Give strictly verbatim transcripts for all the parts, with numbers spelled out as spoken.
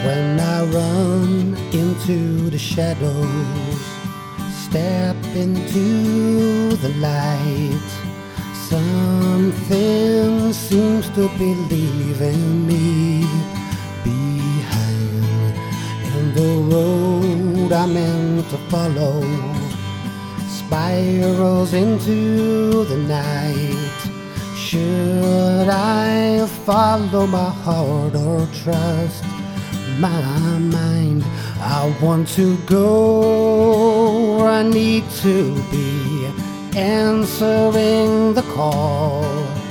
When I run into the shadows, step into the light, something seems to be leaving me behind. And the road I'm meant to follow spirals into the night. Should I follow my heart or trust my mind? I want to go where I need to be, answering the call,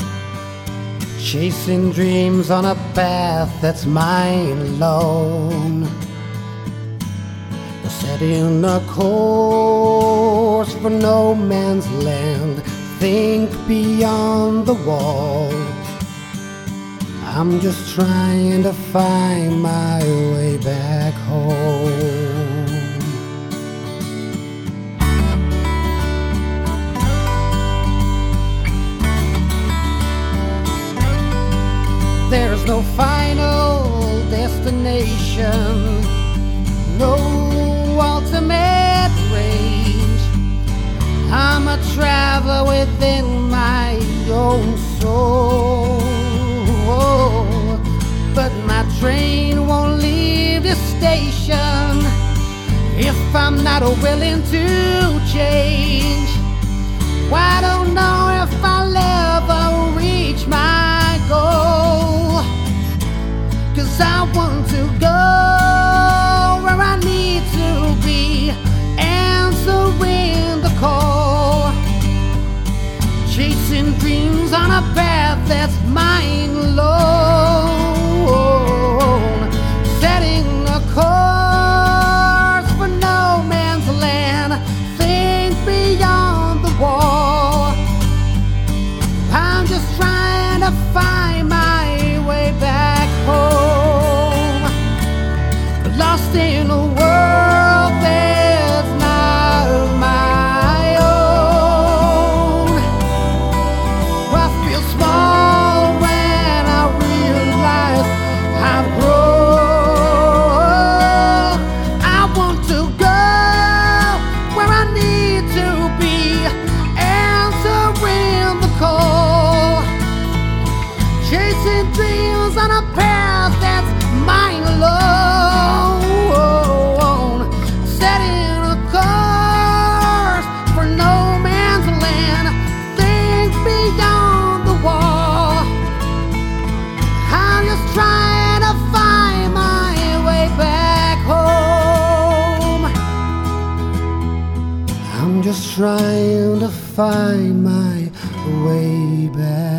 chasing dreams on a path that's mine alone, setting a course for no man's land. Think beyond the wall. I'm just trying to find my way back home. There's no final destination, no ultimate range. I'm a traveler within my own soul, but my train won't leave this station if I'm not willing to change. Well, I don't know if I'll ever reach my goal, 'cause I want to go where I need to be, answering the call, chasing dreams on a path that's mine alone, setting a course for no man's land. Think beyond the wall. I'm just trying to find my way back home, lost in a world that's not my own. I feel small when I realize I've grown. I want to go where I need to be, answering the call, chasing dreams on a path that's mine alone, setting a course for no man's land. Think beyond the wall. I'm just trying to find my way back home. I'm just trying to find my way back